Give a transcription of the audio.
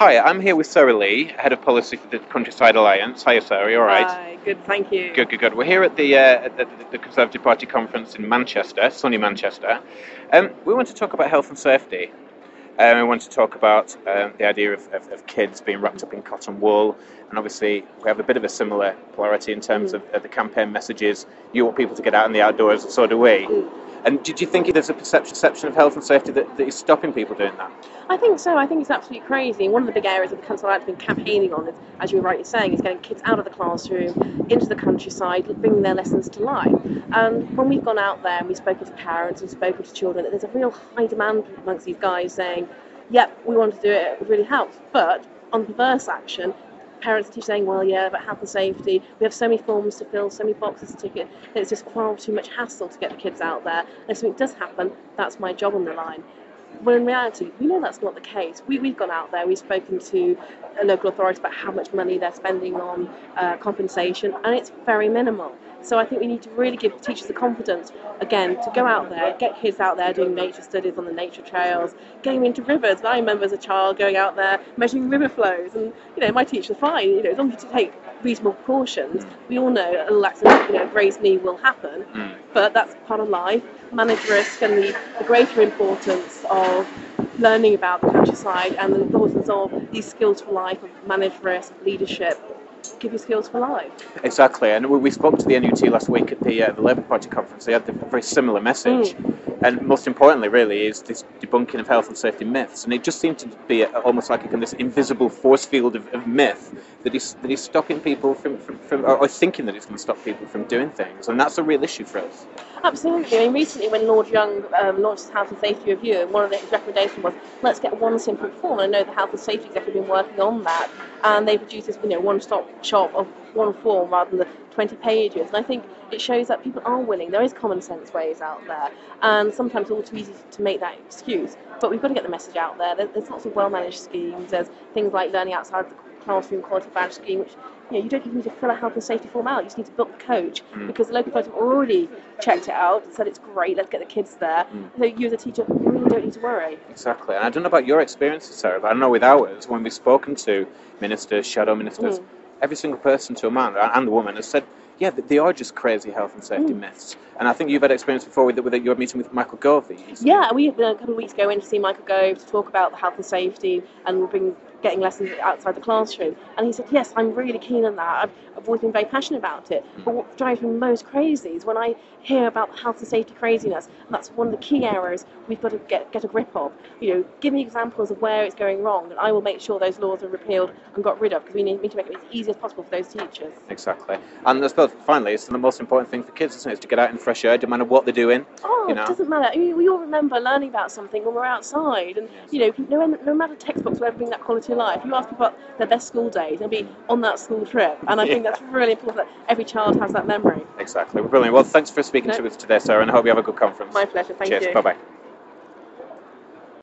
Hi, I'm here with Sarah Lee, Head of Policy for the Countryside Alliance. Hiya, Sarah, you all right? Hi, good, thank you. Good. We're here at the Conservative Party conference in Manchester, sunny Manchester. We want to talk about health and safety. We want to talk about the idea of kids being wrapped up in cotton wool, and obviously we have a bit of a similar polarity in terms of the campaign messages. You want people to get out in the outdoors, and so do we. And did you think there's a perception of health and safety that is stopping people doing that? I think so. I think it's absolutely crazy. One of the big areas that the Council has been campaigning on, is, as you were rightly saying, is getting kids out of the classroom, into the countryside, bringing their lessons to life. And when we've gone out there and we've spoken to parents and spoken to children, there's a real high demand amongst these guys saying, yep, we want to do it, it really helps. But on perverse action, parents keep saying, well, yeah, but health and safety, we have so many forms to fill, so many boxes to tick, that it's just far too much hassle to get the kids out there. And if something does happen, that's my job on the line. Well, in reality, we know that's not the case. We've gone out there, we've spoken to local authorities about how much money they're spending on compensation, and it's very minimal. So I think we need to really give teachers the confidence, again, to go out there, get kids out there doing nature studies on the nature trails, getting into rivers. And I remember as a child going out there measuring river flows, and my teacher's fine. As long as you take reasonable precautions, we all know a little accident, a grazed knee will happen, but that's part of life. Manage risk and the greater importance of learning about the countryside and the importance of these skills for life, of manage risk, leadership, give you skills for life. Exactly, and we spoke to the NUT last week at the Labour Party conference. They had a very similar message, and most importantly, really, is this debunking of health and safety myths. And it just seemed to be almost like this invisible force field of myth that is stopping people from or thinking that it's going to stop people from doing things, and that's a real issue for us. Absolutely. I mean, recently when Lord Young launched his Health and Safety Review, one of his recommendations was, let's get one simple form. And I know the Health and Safety Executive have been working on that, and they produced this one-stop shop of one form rather than the 20 pages. And I think it shows that people are willing. There is common sense ways out there, and sometimes it's all too easy to make that excuse. But we've got to get the message out there. There's lots of well-managed schemes. There's things like learning outside the classroom quality badge scheme, which you don't even need to fill a health and safety form out. You just need to book the coach, because the local authorities have already checked it out, said it's great, let's get the kids there. So you as a teacher really don't need to worry. Exactly. And I don't know about your experiences, Sarah, but I know with ours, when we've spoken to ministers, shadow ministers, every single person to a man and a woman has said, yeah, they are just crazy health and safety myths. And I think you've had experience before with your meeting with Michael Gove. Yeah, we a couple of weeks ago went to see Michael Gove to talk about the health and safety and getting lessons outside the classroom. And he said, yes, I'm really keen on that. I've always been very passionate about it. But what drives me most crazy is when I hear about health and safety craziness, and that's one of the key areas we've got to get a grip of. Give me examples of where it's going wrong, and I will make sure those laws are repealed and got rid of, because we need to make it as easy as possible for those teachers. Exactly. And I suppose, finally, it's the most important thing for kids, isn't it? Is to get out in fresh air, no matter what they're doing. It doesn't matter. I mean, we all remember learning about something when we're outside, and no matter textbooks will ever bring that quality of life. You ask people about their best school days, they'll be on that school trip, and I think that's really important that every child has that memory. Exactly. Brilliant. Well, thanks for speaking to us today, Sarah, and I hope you have a good conference. My pleasure. Thank you. Cheers. Bye-bye.